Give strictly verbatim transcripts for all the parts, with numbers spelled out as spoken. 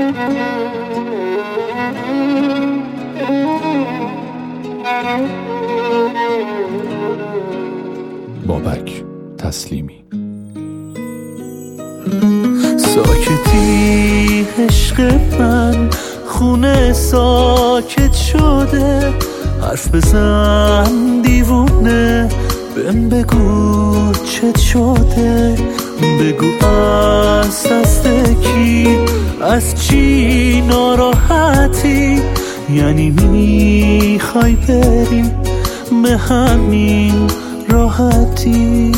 بابک تسلیمی. ساکتی عشق من، خونه ساکت شده، حرف بزن دیوونه، بهم بگو چت شده، بگو از دست کی، از چی ناراحتی، یعنی میخوای بری به همین راحتی.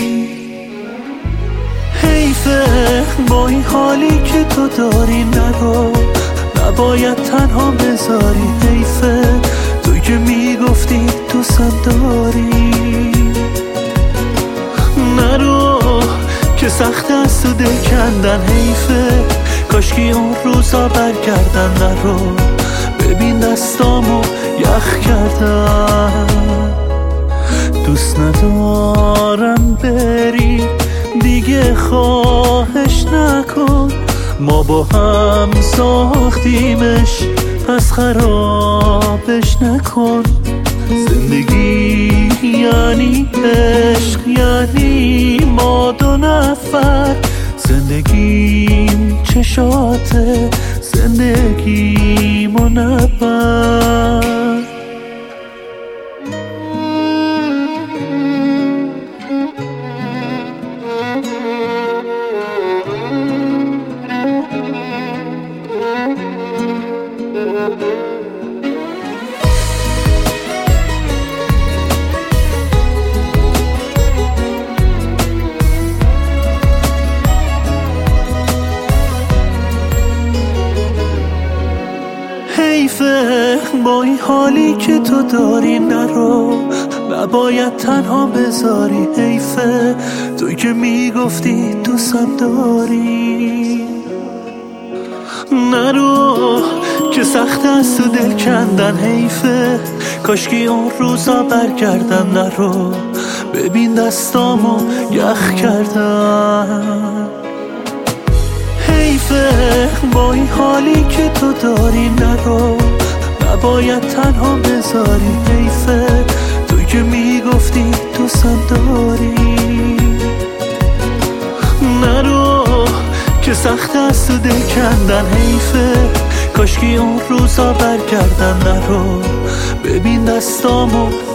حیفه با این حالی که تو داری نرو، نباید تنها بذاری. حیفه توی که میگفتی دوستم داری، نرو که سخت است و دل کندن. حیفه کاشکی اون روزا برگردن. نرو ببین دستامو یخ کردن. دوست ندارم بری دیگه، خواهش نکن، ما با هم ساختیمش، پس خرابش نکن. زندگی یعنی عشق، یعنی ما دو نفر، زندگیم چشاته، زندگیمو نبر. حیفه با این حالی که تو داری نرو، نباید تنها بذاری. حیفه توی که میگفتی دوستم داری، نرو که سخت است و دل کندن. حیفه کاشکی اون روزا برگردن. نرو ببین دستامو یخ کردن. حیفه با این حالی که تو داری نرو، نباید تنها بذاری. حیفه توی که میگفتی دوستم داری، نرو که سخت است و دل کندن. حیفه کاشکی اون روزا برگردن. نرو ببین دستامو